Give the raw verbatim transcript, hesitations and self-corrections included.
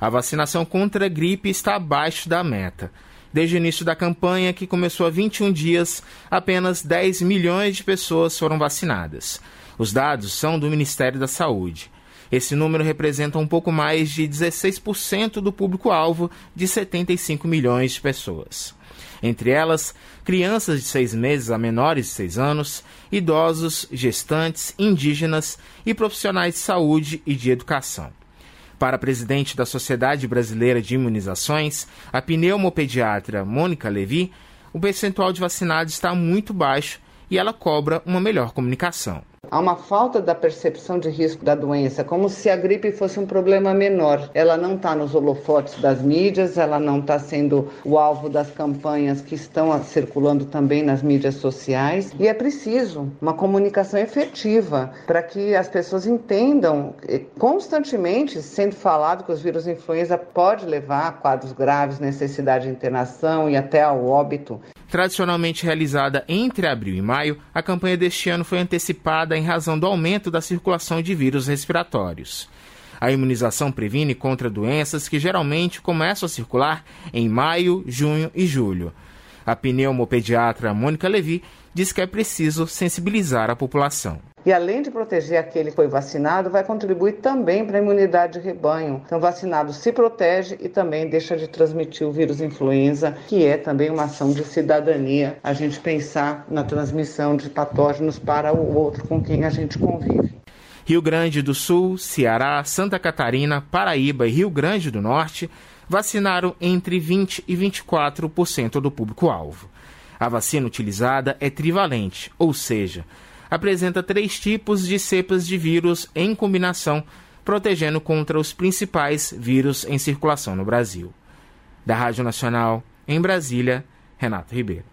A vacinação contra a gripe está abaixo da meta. Desde o início da campanha, que começou há vinte e um dias, apenas dez milhões de pessoas foram vacinadas. Os dados são do Ministério da Saúde. Esse número representa um pouco mais de dezesseis por cento do público-alvo de setenta e cinco milhões de pessoas. Entre elas, crianças de seis meses a menores de seis anos, idosos, gestantes, indígenas e profissionais de saúde e de educação. Para a presidente da Sociedade Brasileira de Imunizações, a pneumopediatra Mônica Levi, o percentual de vacinados está muito baixo e ela cobra uma melhor comunicação. Há uma falta da percepção de risco da doença, como se a gripe fosse um problema menor. Ela não está nos holofotes das mídias, ela não está sendo o alvo das campanhas que estão circulando também nas mídias sociais. E é preciso uma comunicação efetiva para que as pessoas entendam constantemente, sendo falado que os vírus influenza pode levar a quadros graves, necessidade de internação e até ao óbito. Tradicionalmente realizada entre abril e maio, a campanha deste ano foi antecipada em razão do aumento da circulação de vírus respiratórios. A imunização previne contra doenças que geralmente começam a circular em maio, junho e julho. A pneumopediatra Mônica Levi diz que é preciso sensibilizar a população. E além de proteger aquele que foi vacinado, vai contribuir também para a imunidade de rebanho. Então, vacinado se protege e também deixa de transmitir o vírus influenza, que é também uma ação de cidadania, a gente pensar na transmissão de patógenos para o outro com quem a gente convive. Rio Grande do Sul, Ceará, Santa Catarina, Paraíba e Rio Grande do Norte vacinaram entre vinte e vinte e quatro por cento do público-alvo. A vacina utilizada é trivalente, ou seja, apresenta três tipos de cepas de vírus em combinação, protegendo contra os principais vírus em circulação no Brasil. Da Rádio Nacional, em Brasília, Renato Ribeiro.